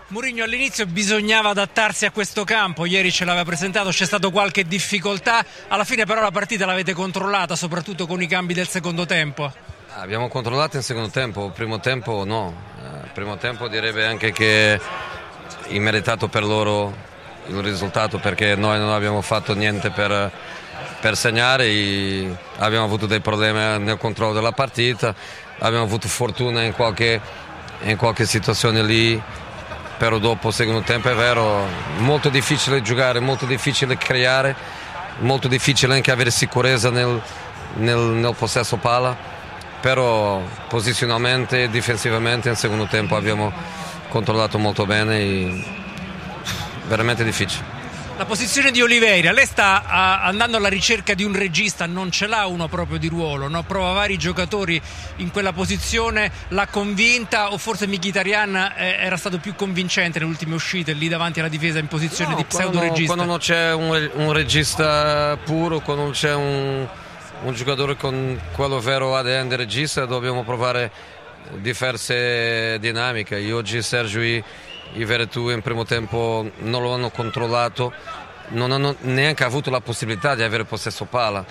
Mourinho, all'inizio bisognava adattarsi a questo campo, ieri ce l'aveva presentato, c'è stata qualche difficoltà, alla fine però la partita l'avete controllata, soprattutto con i cambi del secondo tempo. Abbiamo controllato in secondo tempo, primo tempo no, primo tempo direbbe anche che è immeritato per loro il risultato, perché noi non abbiamo fatto niente per segnare, abbiamo avuto dei problemi nel controllo della partita, abbiamo avuto fortuna in qualche situazione lì, però dopo secondo tempo è vero, molto difficile giocare, molto difficile creare, molto difficile anche avere sicurezza nel possesso palla, però posizionalmente e difensivamente in secondo tempo abbiamo controllato molto bene e veramente difficile. La posizione di Oliveira, lei sta andando alla ricerca di un regista, non ce l'ha uno proprio di ruolo, no? Prova vari giocatori in quella posizione, l'ha convinta o forse Mkhitaryan era stato più convincente nelle ultime uscite lì davanti alla difesa in posizione di pseudo-regista? Quando non c'è un regista puro, quando non c'è un giocatore con quello vero ADN di regista, dobbiamo provare diverse dinamiche. Oggi Sergio e Veretout in primo tempo non lo hanno controllato, non hanno neanche avuto la possibilità di avere possesso palla.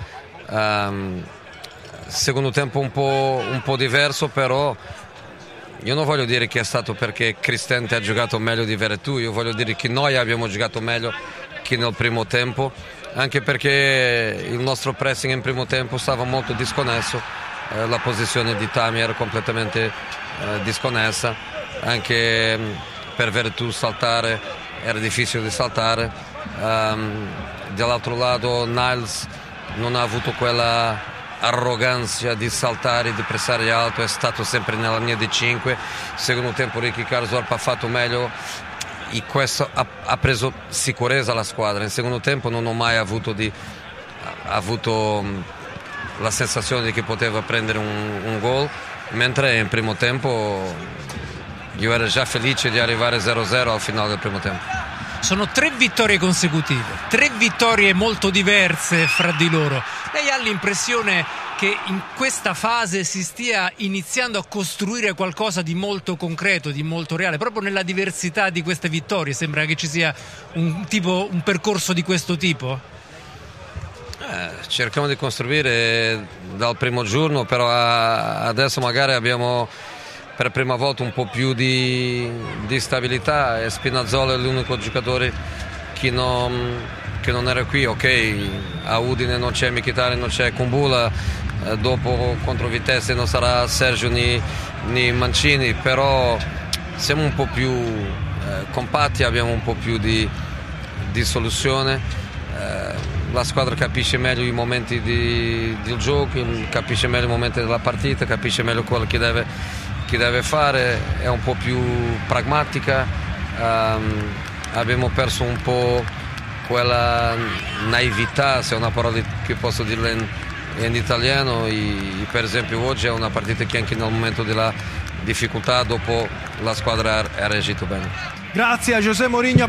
Secondo tempo un po' diverso, però io non voglio dire che è stato perché Cristante ha giocato meglio di Veretout, io voglio dire che noi abbiamo giocato meglio che nel primo tempo, anche perché il nostro pressing in primo tempo stava molto disconnesso, la posizione di Tammy era completamente disconnessa, anche per Veretout saltare era difficile di saltare, dall'altro lato Niles non ha avuto quella arroganza di saltare, di pressare alto, è stato sempre nella linea di 5. Secondo tempo Ricky Karsdorp ha fatto meglio e questo ha preso sicurezza alla squadra. In secondo tempo non ho mai avuto la sensazione di che poteva prendere un gol, mentre in primo tempo io ero già felice di arrivare 0-0 al finale del primo tempo. Sono 3 vittorie consecutive, 3 vittorie molto diverse fra di loro. Lei ha l'impressione che in questa fase si stia iniziando a costruire qualcosa di molto concreto, di molto reale, proprio nella diversità di queste vittorie? Sembra che ci sia un percorso di questo tipo? Cerchiamo di costruire dal primo giorno, però adesso magari abbiamo per prima volta un po' più di stabilità, e Spinazzola è l'unico giocatore che non era qui. Ok, a Udine non c'è Mkhitaryan, non c'è Kumbula, dopo contro Vitesse non sarà Sergio né Mancini, però siamo un po' più compatti, abbiamo un po' più di soluzione, la squadra capisce meglio i momenti del gioco, capisce meglio i momenti della partita, capisce meglio quello che deve fare, è un po' più pragmatica, abbiamo perso un po' quella naività, se è una parola che posso dirla in italiano, e per esempio oggi è una partita che anche nel momento della difficoltà dopo la squadra ha reagito bene. Grazie a José Mourinho.